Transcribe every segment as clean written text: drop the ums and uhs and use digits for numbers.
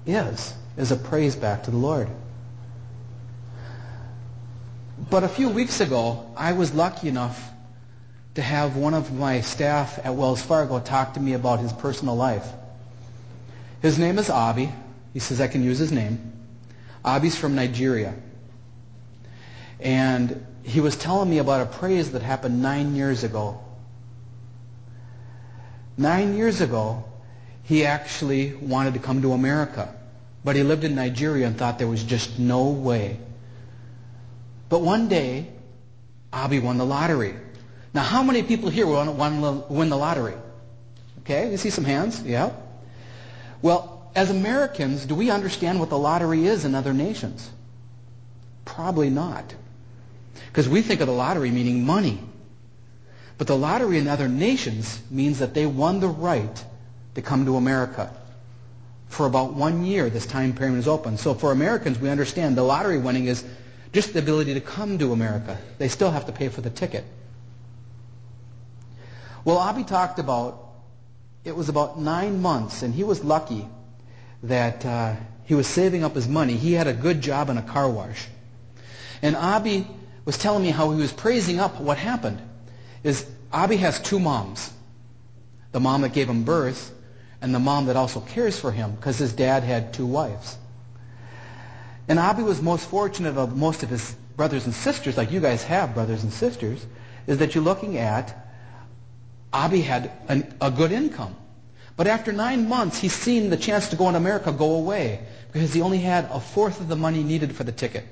is a praise back to the Lord. But a few weeks ago, I was lucky enough to have one of my staff at Wells Fargo talk to me about his personal life. His name is Abi. He says I can use his name. Abi's from Nigeria. And he was telling me about a praise that happened 9 years ago. 9 years ago, he actually wanted to come to America. But he lived in Nigeria and thought there was just no way. But one day, Abi won the lottery. Now, how many people here want to win the lottery? Okay, you see some hands? Yeah. Well, as Americans, do we understand what the lottery is in other nations? Probably not. Because we think of the lottery meaning money. But the lottery in other nations means that they won the right to come to America. For about 1 year, this time period is open. So for Americans, we understand the lottery winning is just the ability to come to America. They still have to pay for the ticket. Well, Abi talked about, it was about 9 months, and he was lucky that he was saving up his money. He had a good job in a car wash. And Abi was telling me how he was praising up what happened. Is Abi has 2 moms. The mom that gave him birth and the mom that also cares for him because his dad had 2 wives. And Abi was most fortunate of most of his brothers and sisters, like you guys have brothers and sisters, is that you're looking at Abi had a good income. But after 9 months, he's seen the chance to go in America go away because he only had 1/4 of the money needed for the ticket.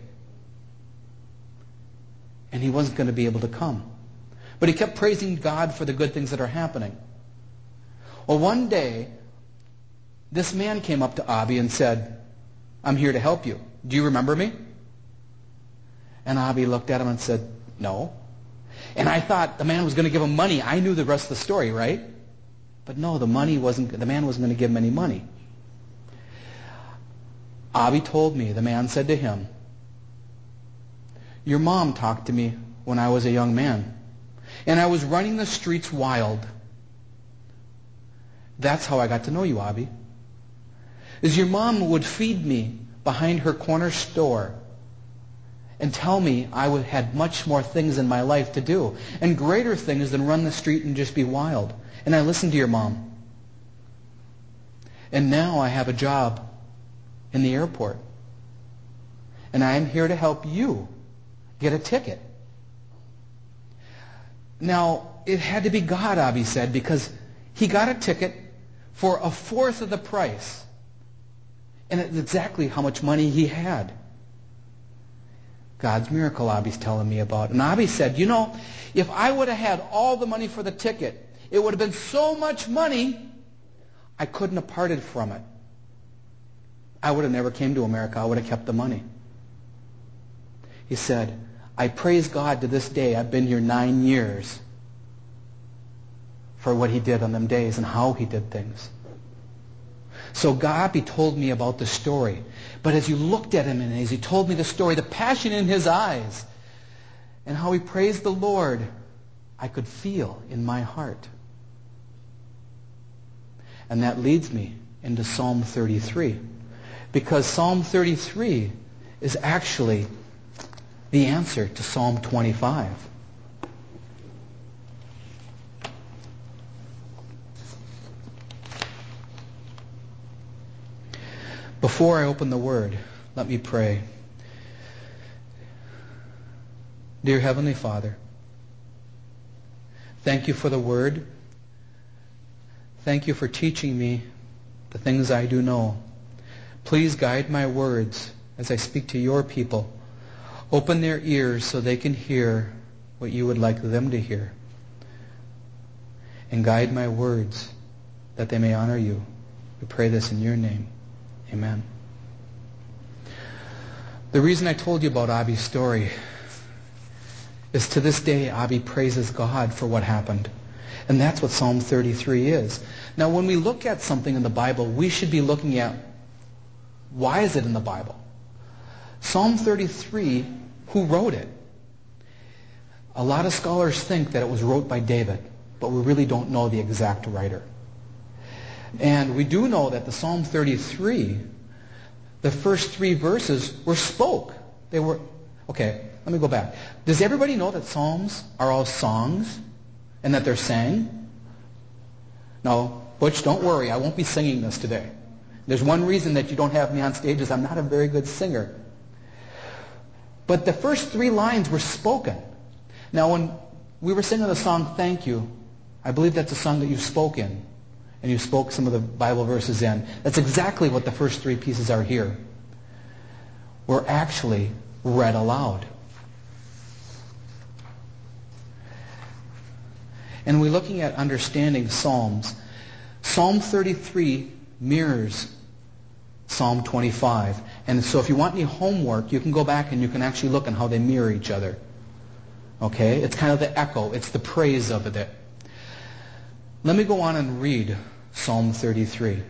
And he wasn't going to be able to come. But he kept praising God for the good things that are happening. Well, one day, this man came up to Abi and said, "I'm here to help you. Do you remember me?" And Abi looked at him and said, "No." And I thought the man was going to give him money. I knew the rest of the story, right? But no, the man wasn't going to give him any money. Abi told me, the man said to him, "Your mom talked to me when I was a young man, and I was running the streets wild. That's how I got to know you, Abi. Is your mom would feed me behind her corner store and tell me I had much more things in my life to do, and greater things than run the street and just be wild. And I listened to your mom. And now I have a job in the airport. And I am here to help you get a ticket." Now, it had to be God, Abi said, because he got a ticket for 1/4 of the price. And it's exactly how much money he had. God's miracle Abi's telling me about. And Abi said, if I would have had all the money for the ticket, it would have been so much money, I couldn't have parted from it. I would have never came to America. I would have kept the money. He said, "I praise God to this day. I've been here 9 years for what he did on them days and how he did things." So Abi told me about the story. But as you looked at him and as he told me the story, the passion in his eyes, and how he praised the Lord, I could feel in my heart. And that leads me into Psalm 33. Because Psalm 33 is actually the answer to Psalm 25. Before I open the Word, let me pray. Dear Heavenly Father, thank you for the Word. Thank you for teaching me the things I do know. Please guide my words as I speak to your people. Open their ears so they can hear what you would like them to hear. And guide my words that they may honor you. We pray this in your name. Amen. The reason I told you about Abi's story is to this day Abi praises God for what happened. And that's what Psalm 33 is. Now when we look at something in the Bible, we should be looking at why is it in the Bible? Psalm 33, who wrote it? A lot of scholars think that it was wrote by David, but we really don't know the exact writer. And we do know that the Psalm 33 the first 3 verses were spoke. They were, okay, let me go back. Does everybody know that Psalms are all songs and that they're sang? No, Butch, don't worry. I won't be singing this today. There's one reason that you don't have me on stage is I'm not a very good singer. But the first 3 lines were spoken. Now, when we were singing the song, Thank You, I believe that's a song that you spoke in. And you spoke some of the Bible verses in. That's exactly what the first 3 pieces are here. Were actually read aloud. And we're looking at understanding Psalms. Psalm 33 mirrors Psalm 25. And so if you want any homework, you can go back and you can actually look at how they mirror each other. Okay? It's kind of the echo. It's the praise of it. Let me go on and read Psalm 33.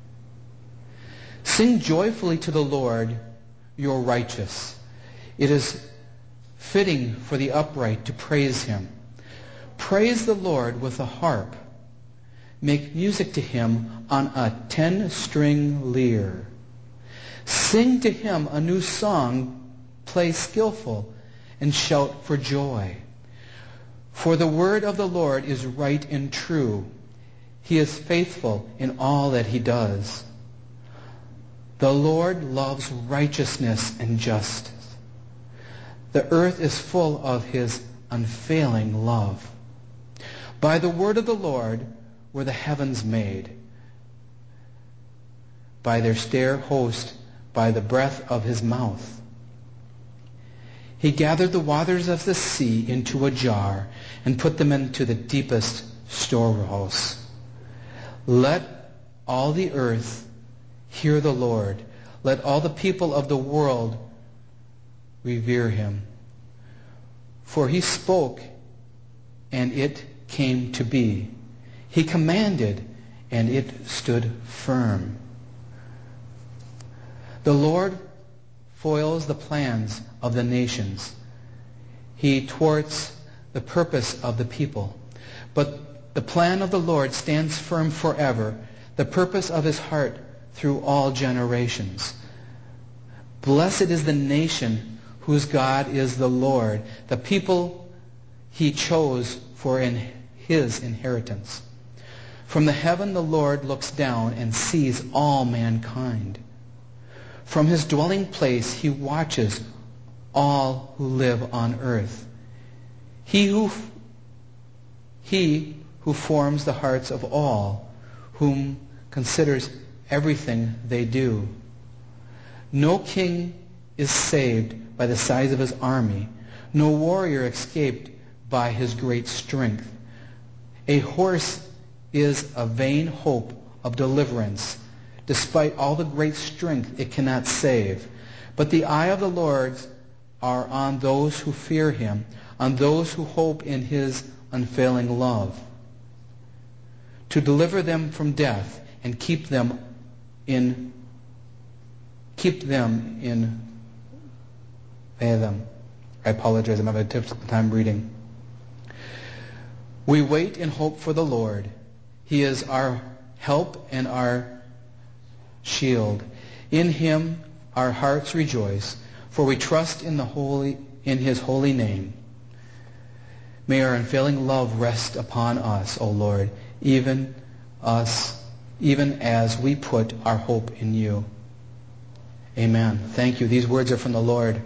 Sing joyfully to the Lord, you're righteous. It is fitting for the upright to praise him. Praise the Lord with a harp. Make music to him on a 10-string lyre. Sing to him a new song, play skillful, and shout for joy. For the word of the Lord is right and true. He is faithful in all that he does. The Lord loves righteousness and justice. The earth is full of his unfailing love. By the word of the Lord were the heavens made, by their stair host, by the breath of his mouth. He gathered the waters of the sea into a jar and put them into the deepest storehouse. Let all the earth hear the Lord. Let all the people of the world revere him. For he spoke, and it came to be. He commanded, and it stood firm. The Lord foils the plans of the nations. He thwarts the purpose of the people. But the plan of the Lord stands firm forever, the purpose of his heart through all generations. Blessed is the nation whose God is the Lord, the people he chose for his inheritance. From the heaven the Lord looks down and sees all mankind. From his dwelling place he watches all who live on earth. He who forms the hearts of all, whom considers everything they do. No king is saved by the size of his army. No warrior escaped by his great strength. A horse is a vain hope of deliverance. Despite all the great strength, it cannot save. But the eye of the Lord are on those who fear him, on those who hope in his unfailing love, to deliver them from death and keep them in I apologize, I'm having a difficult time reading. We wait and hope for the Lord. He is our help and our shield. In him our hearts rejoice, for we trust in his holy name. May our unfailing love rest upon us, O Lord, even as we put our hope in you. Amen. Thank you. These words are from the Lord.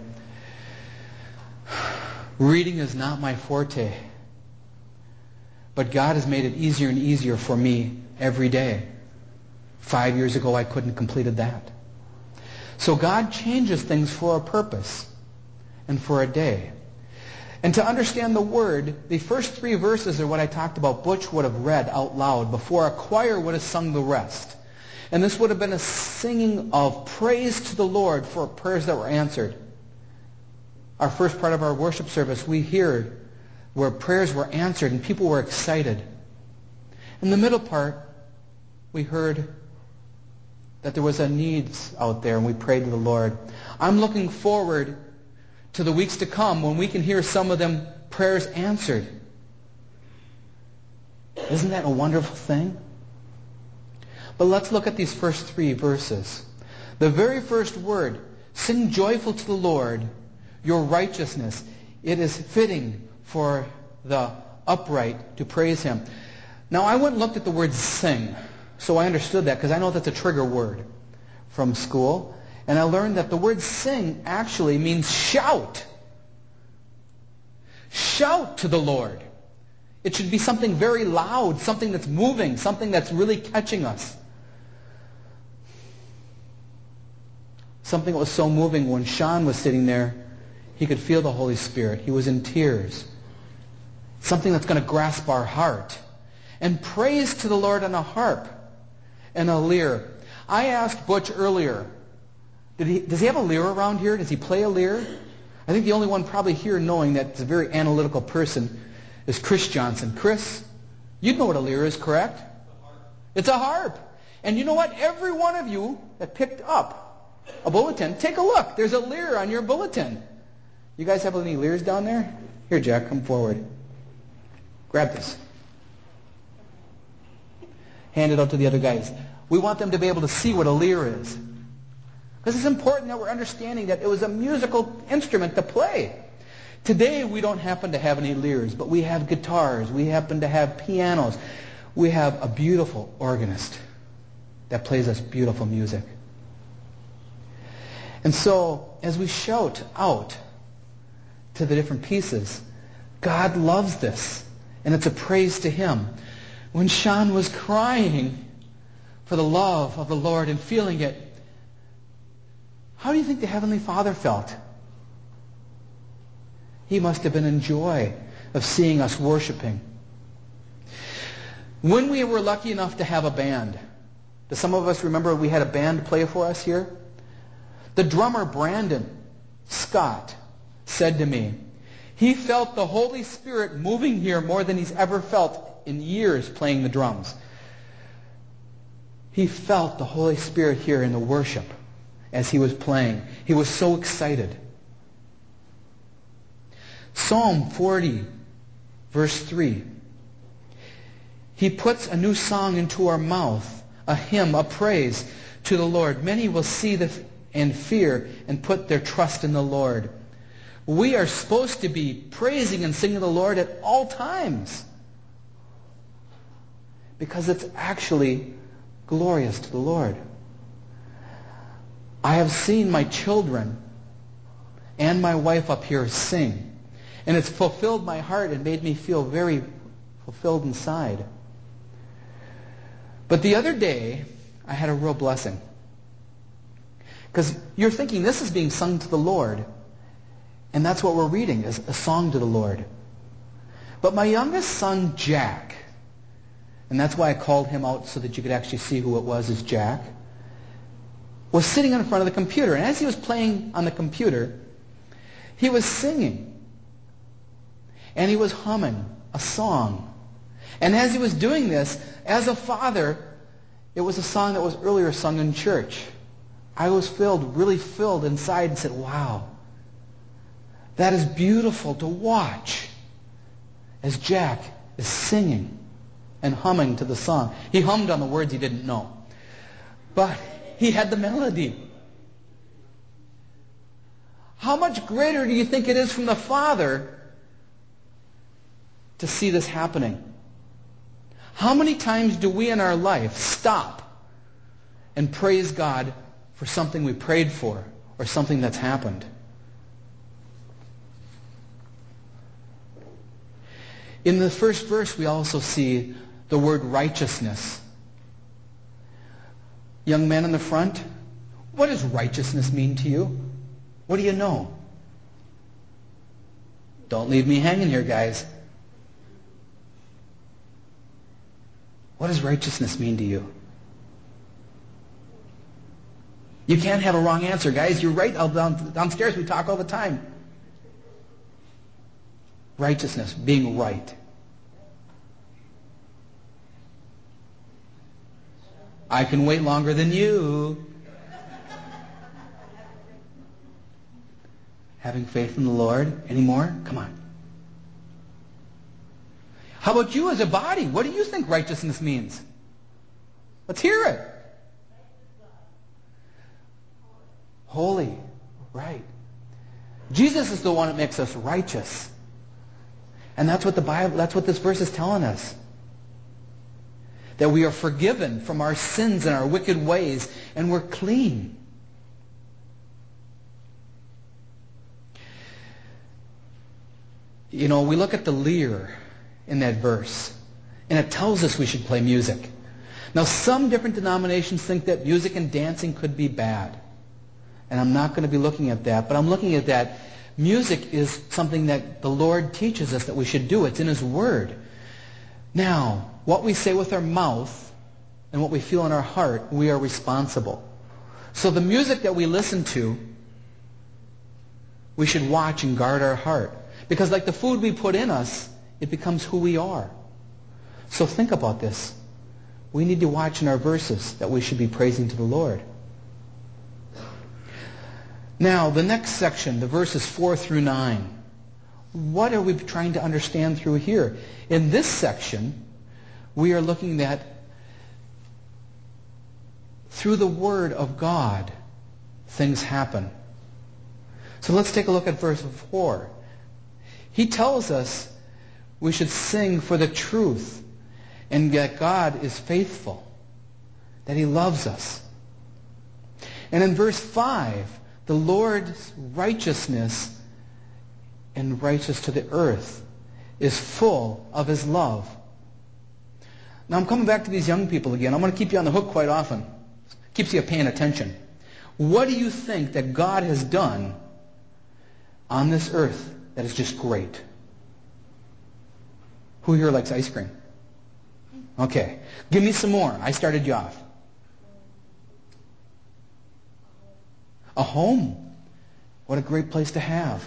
Reading is not my forte, but God has made it easier and easier for me every day. 5 years ago, I couldn't have completed that. So God changes things for a purpose and for a day. And to understand the word, the first 3 verses are what I talked about. Butch would have read out loud before a choir would have sung the rest. And this would have been a singing of praise to the Lord for prayers that were answered. Our first part of our worship service, we hear where prayers were answered and people were excited. In the middle part, we heard that there was a needs out there and we prayed to the Lord. I'm looking forward to the weeks to come when we can hear some of them prayers answered. Isn't that a wonderful thing? But let's look at these first 3 verses. The very first word, sing joyful to the Lord, your righteousness. It is fitting for the upright to praise him. Now, I went and looked at the word sing, so I understood that, because I know that's a trigger word from school. And I learned that the word sing actually means shout. Shout to the Lord. It should be something very loud, something that's moving, something that's really catching us. Something that was so moving when Sean was sitting there, he could feel the Holy Spirit. He was in tears. Something that's going to grasp our heart. And praise to the Lord on a harp and a lyre. I asked Butch earlier, does he have a lyre around here? Does he play a lyre? I think the only one probably here knowing that is a very analytical person is Chris Johnson. Chris, you'd know what a lyre is, correct? It's a harp. And you know what? Every one of you that picked up a bulletin, take a look. There's a lyre on your bulletin. You guys have any lyres down there? Here, Jack, come forward. Grab this. Hand it out to the other guys. We want them to be able to see what a lyre is. Because it's important that we're understanding that it was a musical instrument to play. Today, we don't happen to have any lyres, but we have guitars. We happen to have pianos. We have a beautiful organist that plays us beautiful music. And so, as we shout out to the different pieces, God loves this, and it's a praise to him. When Sean was crying for the love of the Lord and feeling it, how do you think the Heavenly Father felt? He must have been in joy of seeing us worshiping. When we were lucky enough to have a band, do some of us remember we had a band play for us here? The drummer, Brandon Scott, said to me, he felt the Holy Spirit moving here more than he's ever felt in years playing the drums. He felt the Holy Spirit here in the worship as he was playing. He was so excited. Psalm 40, verse 3. He puts a new song into our mouth, a hymn, a praise to the Lord. Many will see and fear and put their trust in the Lord. We are supposed to be praising and singing the Lord at all times, because it's actually glorious to the Lord. I have seen my children and my wife up here sing, and it's fulfilled my heart and made me feel very fulfilled inside. But the other day, I had a real blessing. Because you're thinking this is being sung to the Lord, and that's what we're reading, is a song to the Lord. But my youngest son, Jack, and that's why I called him out so that you could actually see who it was as Jack, was sitting in front of the computer. And as he was playing on the computer, he was singing. And he was humming a song. And as he was doing this, as a father, it was a song that was earlier sung in church. I was really filled inside and said, wow, that is beautiful to watch as Jack is singing and humming to the song. He hummed on the words he didn't know, but he had the melody. How much greater do you think it is from the Father to see this happening? How many times do we in our life stop and praise God for something we prayed for or something that's happened? In the first verse, we also see the word righteousness. Young man in the front, what does righteousness mean to you? What do you know? Don't leave me hanging here, guys. What does righteousness mean to you? You can't have a wrong answer, guys. You're right. Downstairs we talk all the time. Righteousness, being right. I can wait longer than you. Having faith in the Lord. Any more? Come on. How about you as a body? What do you think righteousness means? Let's hear it. Holy. Right. Jesus is the one that makes us righteous. And that's what this verse is telling us. That we are forgiven from our sins and our wicked ways, and we're clean. You know, we look at the lyre in that verse, and it tells us we should play music. Now, some different denominations think that music and dancing could be bad. And I'm not going to be looking at that, but I'm looking at that. Music is something that the Lord teaches us that we should do. It's in His Word. Now, what we say with our mouth and what we feel in our heart, we are responsible. So the music that we listen to, we should watch and guard our heart. Because like the food we put in us, it becomes who we are. So think about this. We need to watch in our verses that we should be praising to the Lord. Now, the next section, the verses 4 through 9. What are we trying to understand through here? In this section, we are looking at through the Word of God, things happen. So let's take a look at verse 4. He tells us we should sing for the truth and that God is faithful, that He loves us. And in verse 5, the Lord's righteousness and righteous to the earth is full of His love. Now I'm coming back to these young people again. I'm going to keep you on the hook quite often. Keeps you paying attention. What do you think that God has done on this earth that is just great? Who here likes ice cream? Okay. Give me some more. I started you off. A home. What a great place to have.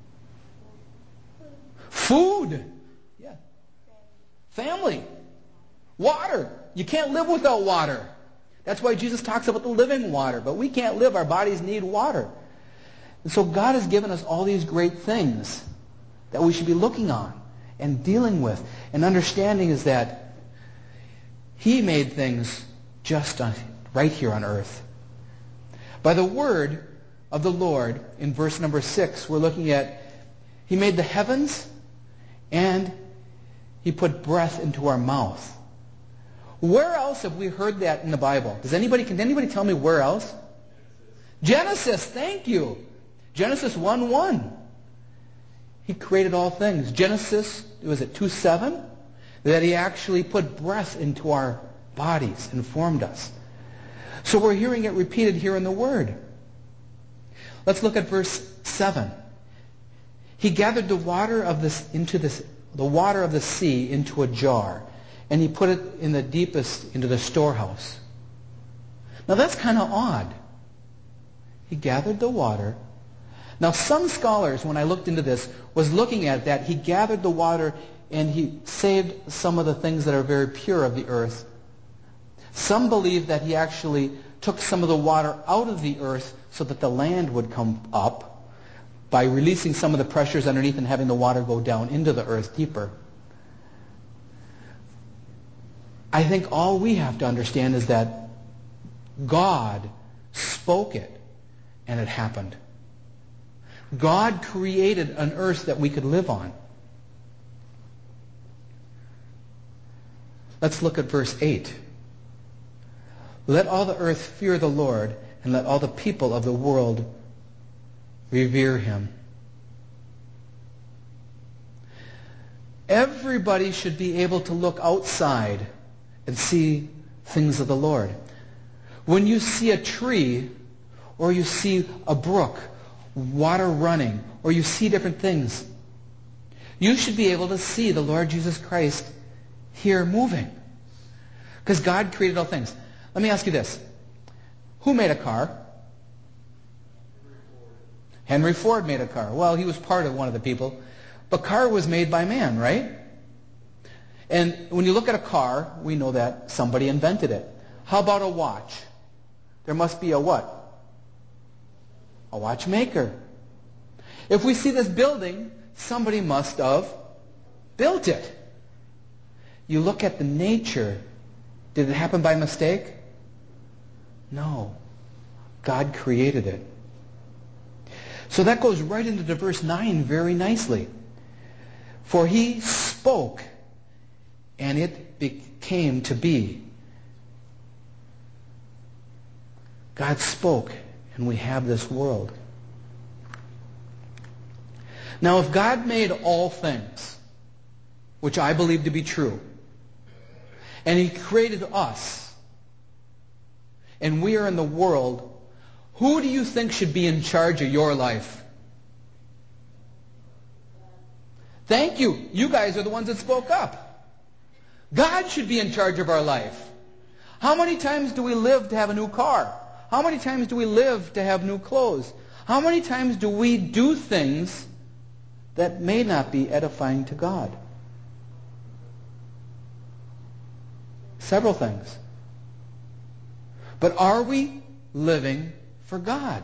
Food. Yeah. Family. Water. You can't live without water. That's why Jesus talks about the living water. But we can't live. Our bodies need water. And so God has given us all these great things that we should be looking on and dealing with. And understanding is that He made things just right here on earth. By the word of the Lord, in verse number 6, we're looking at He made the heavens and He put breath into our mouth. Where else have we heard that in the Bible? Can anybody tell me where else? Genesis, thank you. Genesis 1:1. He created all things. Genesis, was it 2:7? That He actually put breath into our bodies and formed us. So we're hearing it repeated here in the Word. Let's look at verse 7. He gathered the water of the sea into a jar, and He put it in the deepest into the storehouse. Now that's kind of odd. He gathered the water. Now some scholars, when I looked into this, was looking at that. He gathered the water and He saved some of the things that are very pure of the earth. Some believe that He actually took some of the water out of the earth so that the land would come up by releasing some of the pressures underneath and having the water go down into the earth deeper. I think all we have to understand is that God spoke it and it happened. God created an earth that we could live on. Let's look at verse 8. Let all the earth fear the Lord, and let all the people of the world revere Him. Everybody should be able to look outside and see things of the Lord. When you see a tree, or you see a brook, water running, or you see different things, you should be able to see the Lord Jesus Christ here moving. Because God created all things. Let me ask you this. Who made a car? Henry Ford made a car. Well, he was part of one of the people. But car was made by man, right? And when you look at a car, we know that somebody invented it. How about a watch? There must be a what? A watchmaker. If we see this building, somebody must have built it. You look at the nature. Did it happen by mistake? No. God created it. So that goes right into verse 9 very nicely. For he spoke, and it became to be. God spoke, and we have this world. Now, if God made all things, which I believe to be true, and he created us, and we are in the world, who do you think should be in charge of your life? Thank you. You guys are the ones that spoke up. God should be in charge of our life. How many times do we live to have a new car? How many times do we live to have new clothes? How many times do we do things that may not be edifying to God? Several things. But are we living for God?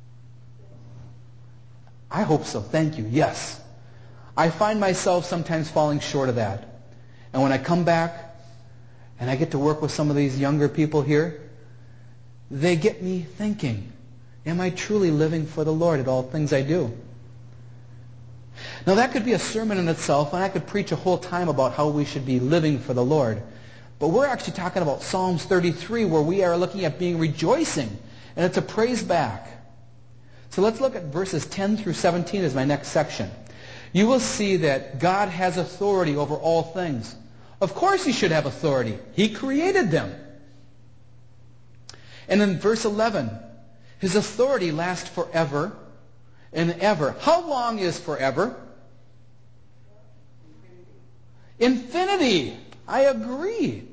I hope so. Thank you. Yes. I find myself sometimes falling short of that. And when I come back and I get to work with some of these younger people here, they get me thinking, am I truly living for the Lord at all things I do? Now that could be a sermon in itself, and I could preach a whole time about how we should be living for the Lord. But we're actually talking about Psalms 33, where we are looking at being rejoicing, and it's a praise back. So let's look at verses 10 through 17 as my next section. You will see that God has authority over all things. Of course he should have authority. He created them. And in verse 11, his authority lasts forever and ever. How long is forever? Infinity. I agree.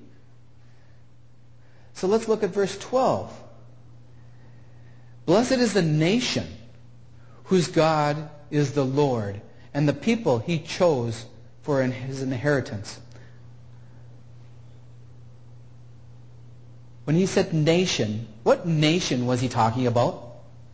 So let's look at verse 12. Blessed is the nation whose God is the Lord, and the people he chose for his inheritance. When he said nation, what nation was he talking about?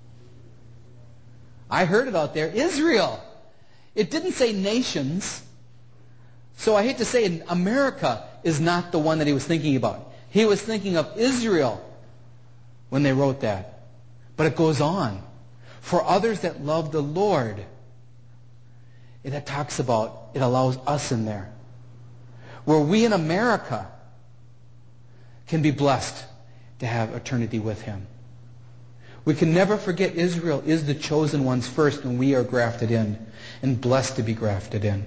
I heard it out there, Israel. It didn't say nations. So I hate to say America is not the one that he was thinking about. He was thinking of Israel when they wrote that. But it goes on. For others that love the Lord, it talks about, it allows us in there. Where we in America can be blessed to have eternity with him. We can never forget Israel is the chosen ones first, and we are grafted in and blessed to be grafted in.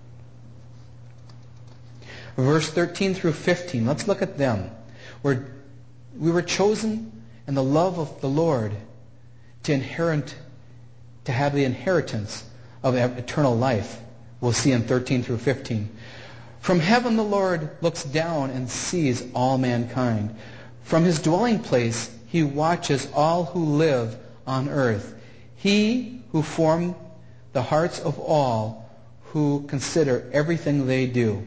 Verse 13 through 15, let's look at them. Where we were chosen in the love of the Lord to have the inheritance of eternal life. We'll see in 13 through 15. From heaven the Lord looks down and sees all mankind. From his dwelling place he watches all who live on earth. He who formed the hearts of all who consider everything they do.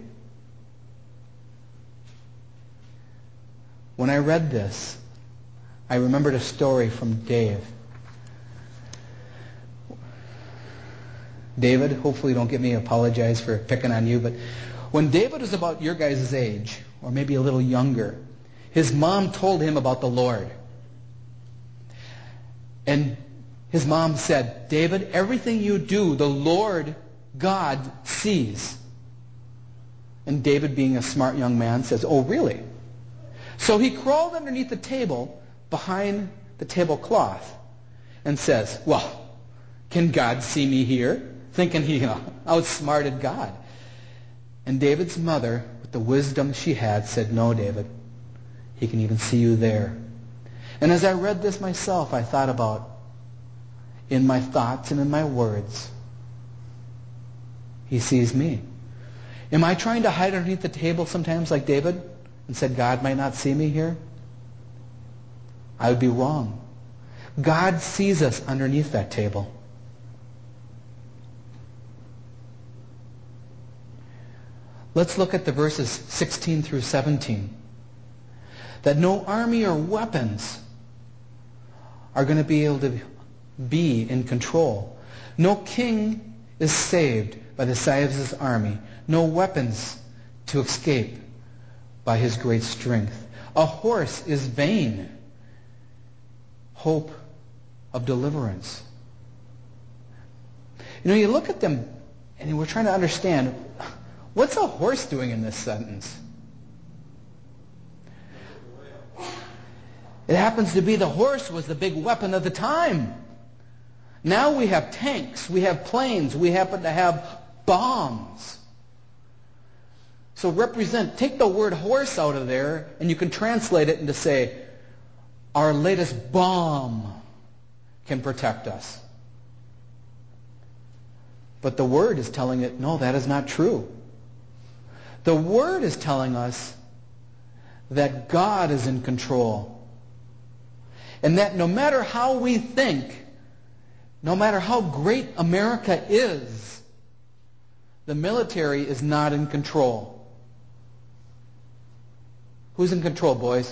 When I read this, I remembered a story from Dave. David, hopefully don't get me apologize for picking on you, but when David was about your guys' age, or maybe a little younger, his mom told him about the Lord. And his mom said, David, everything you do, the Lord God sees. And David, being a smart young man, says, oh, really? So he crawled underneath the table behind the tablecloth and says, well, can God see me here? Thinking he outsmarted God. And David's mother, with the wisdom she had, said, no, David, he can even see you there. And as I read this myself, I thought about, in my thoughts and in my words, he sees me. Am I trying to hide underneath the table sometimes like David and said God might not see me here? I would be wrong. God sees us underneath that table. Let's look at the verses 16 through 17. That no army or weapons are going to be able to be in control. No king is saved by the size of his army. No weapons to escape by his great strength. A horse is vain. Hope of deliverance. You look at them and we're trying to understand, what's a horse doing in this sentence? It happens to be the horse was the big weapon of the time. Now we have tanks, we have planes, we happen to have bombs. So take the word horse out of there, and you can translate it into say, our latest bomb can protect us. But the Word is telling it, no, that is not true. The Word is telling us that God is in control. And that no matter how we think, no matter how great America is, the military is not in control. Who's in control, boys?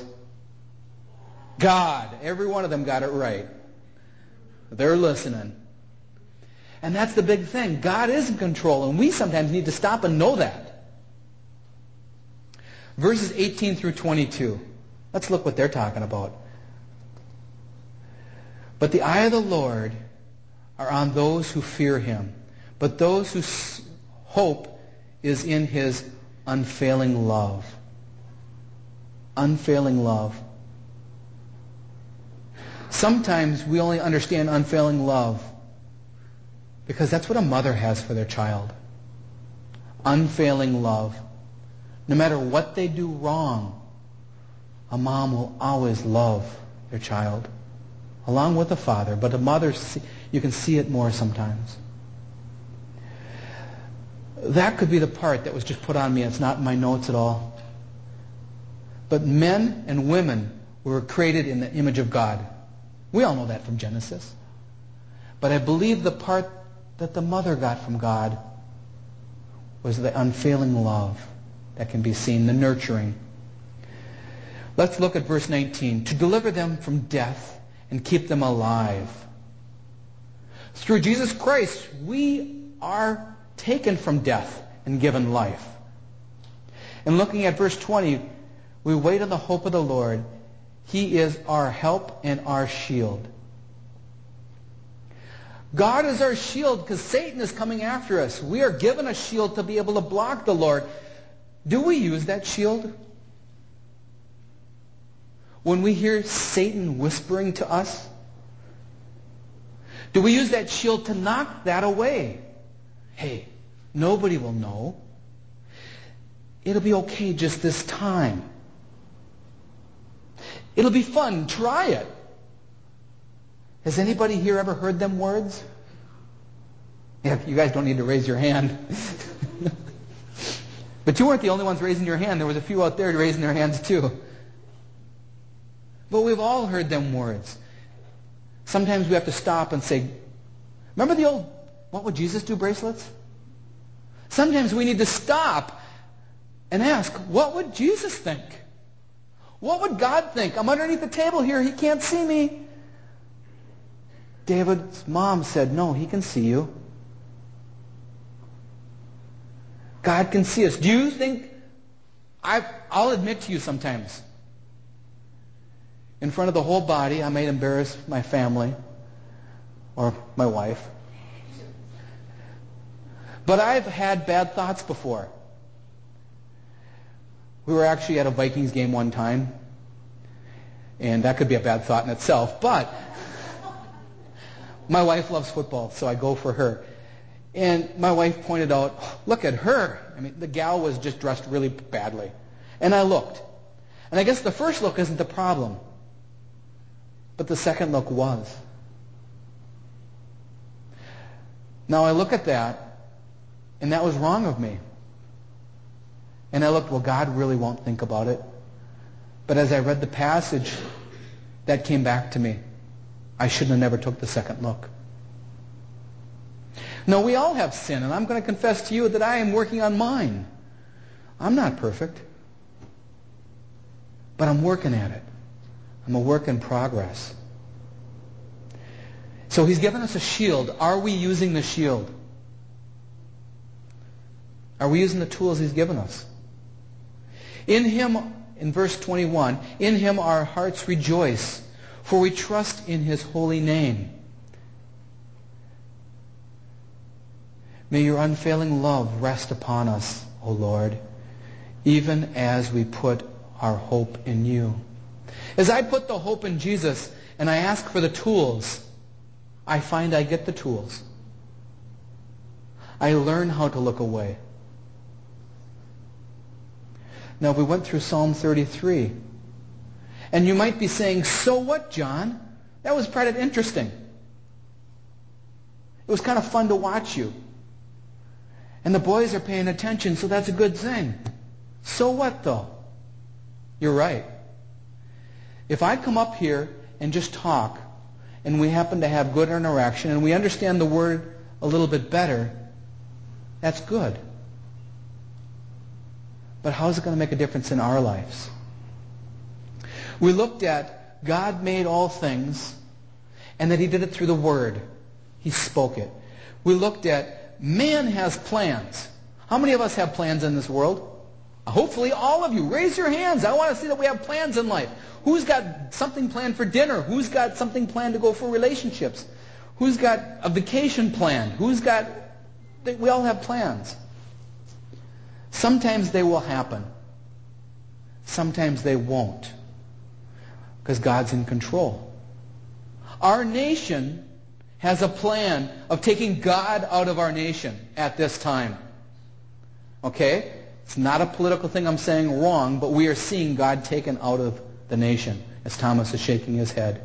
God. Every one of them got it right. They're listening. And that's the big thing. God is in control, and we sometimes need to stop and know that. Verses 18 through 22. Let's look what they're talking about. But the eye of the Lord are on those who fear him, but those whose hope is in his unfailing love. Unfailing love. Sometimes we only understand unfailing love because that's what a mother has for their child. Unfailing love. No matter what they do wrong, a mom will always love their child, along with a father. But a mother, you can see it more sometimes. That could be the part that was just put on me. It's not in my notes at all. But men and women were created in the image of God. We all know that from Genesis. But I believe the part that the mother got from God was the unfailing love that can be seen, the nurturing. Let's look at verse 19. To deliver them from death and keep them alive. Through Jesus Christ, we are taken from death and given life. And looking at verse 20, we wait on the hope of the Lord. He is our help and our shield. God is our shield because Satan is coming after us. We are given a shield to be able to block the Lord. Do we use that shield? When we hear Satan whispering to us, do we use that shield to knock that away? Hey, nobody will know. It'll be okay just this time. It'll be fun. Try it. Has anybody here ever heard them words? Yeah, you guys don't need to raise your hand. But you weren't the only ones raising your hand. There was a few out there raising their hands too. But we've all heard them words. Sometimes we have to stop and say, remember the old, what would Jesus do bracelets? Sometimes we need to stop and ask, what would Jesus think? What would God think? I'm underneath the table here. He can't see me. David's mom said, no, he can see you. God can see us. Do you think, I'll admit to you sometimes, in front of the whole body, I may embarrass my family or my wife. But I've had bad thoughts before. We were actually at a Vikings game one time, and that could be a bad thought in itself, but my wife loves football, so I go for her. And my wife pointed out, look at her. I mean, the gal was just dressed really badly. And I looked. And I guess the first look isn't the problem, but the second look was. Now I look at that, and that was wrong of me. And I looked, well, God really won't think about it. But as I read the passage, that came back to me. I shouldn't have never took the second look. No, we all have sin, and I'm going to confess to you that I am working on mine. I'm not perfect. But I'm working at it. I'm a work in progress. So he's given us a shield. Are we using the shield? Are we using the tools he's given us? In him, in verse 21, in him our hearts rejoice, for we trust in his holy name. May your unfailing love rest upon us, O Lord, even as we put our hope in you. As I put the hope in Jesus and I ask for the tools, I find I get the tools. I learn how to look away. Now, we went through Psalm 33. And you might be saying, so what, John? That was kind of interesting. It was kind of fun to watch you. And the boys are paying attention, so that's a good thing. So what, though? You're right. If I come up here and just talk, and we happen to have good interaction, and we understand the Word a little bit better, that's good. But how is it going to make a difference in our lives? We looked at God made all things, and that He did it through the Word. He spoke it. We looked at man has plans. How many of us have plans in this world? Hopefully all of you. Raise your hands. I want to see that we have plans in life. Who's got something planned for dinner? Who's got something planned to go for relationships? Who's got a vacation planned? We all have plans. Sometimes they will happen. Sometimes they won't. Because God's in control. Our nation has a plan of taking God out of our nation at this time. Okay? It's not a political thing I'm saying wrong, but we are seeing God taken out of the nation, as Thomas is shaking his head.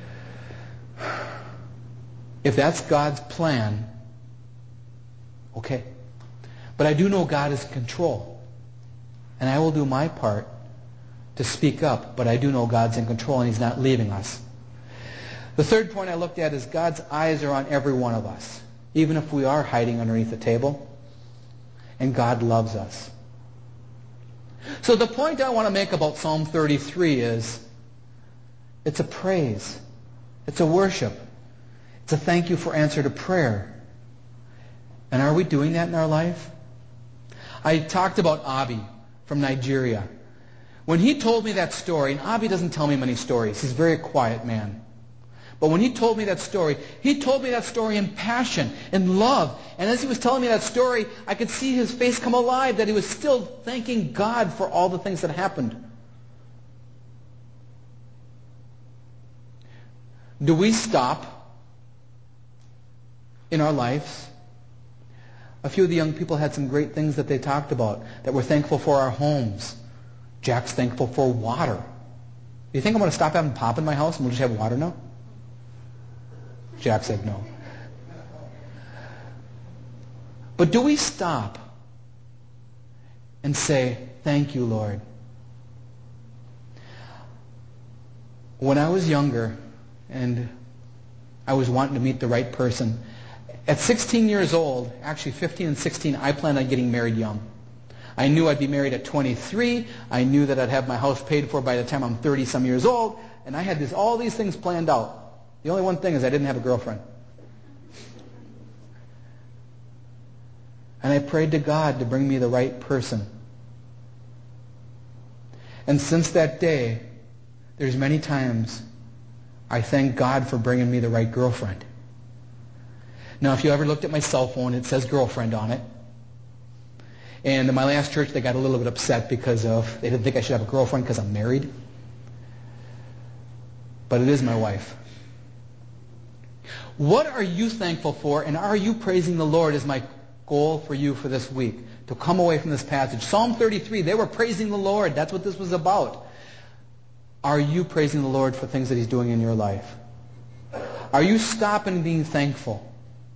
If that's God's plan, okay. But I do know God is in control. And I will do my part to speak up, but I do know God's in control and He's not leaving us. The third point I looked at is God's eyes are on every one of us, even if we are hiding underneath the table, and God loves us. So the point I want to make about Psalm 33 is it's a praise. It's a worship. It's a thank you for answer to prayer. And are we doing that in our life? I talked about Abi from Nigeria. When he told me that story, and Abi doesn't tell me many stories. He's a very quiet man. But when he told me that story in passion, in love. And as he was telling me that story, I could see his face come alive, that he was still thanking God for all the things that happened. Do we stop in our lives? A few of the young people had some great things that they talked about, that we're thankful for our homes. Jack's thankful for water. Do you think I'm going to stop having pop in my house and we'll just have water now? Jack said no. But do we stop and say, thank you, Lord? When I was younger and I was wanting to meet the right person, at 16 years old, actually 15 and 16, I planned on getting married young. I knew I'd be married at 23. I knew that I'd have my house paid for by the time I'm 30-some years old. And I had all these things planned out. The only one thing is I didn't have a girlfriend. And I prayed to God to bring me the right person. And since that day, there's many times I thank God for bringing me the right girlfriend. Now, if you ever looked at my cell phone, it says girlfriend on it. And in my last church, they got a little bit upset because they didn't think I should have a girlfriend because I'm married. But it is my wife. What are you thankful for, and are you praising the Lord is my goal for you for this week, to come away from this passage. Psalm 33, they were praising the Lord. That's what this was about. Are you praising the Lord for things that He's doing in your life? Are you stopping and being thankful?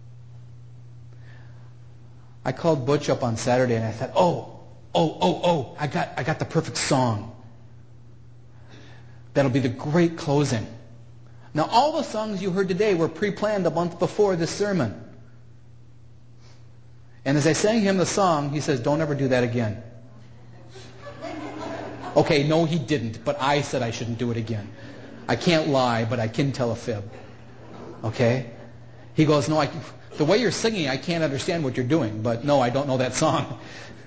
I called Butch up on Saturday and I thought, I got the perfect song. That'll be the great closing. Now, all the songs you heard today were pre-planned a month before this sermon. And as I sang him the song, he says, don't ever do that again. Okay, no, he didn't, but I said I shouldn't do it again. I can't lie, but I can tell a fib. Okay? He goes, no, the way you're singing, I can't understand what you're doing, but no, I don't know that song.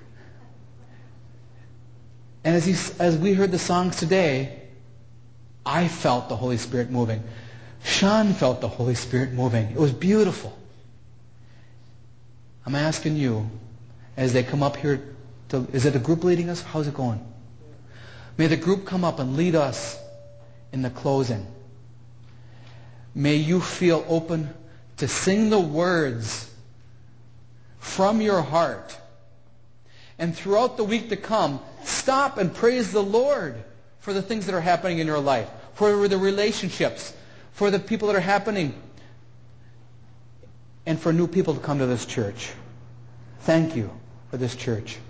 And as we heard the songs today, I felt the Holy Spirit moving. Sean felt the Holy Spirit moving. It was beautiful. I'm asking you, as they come up here, is it a group leading us? How's it going? May the group come up and lead us in the closing. May you feel open to sing the words from your heart. And throughout the week to come, stop and praise the Lord for the things that are happening in your life, for the relationships, for the people that are happening, and for new people to come to this church. Thank you for this church.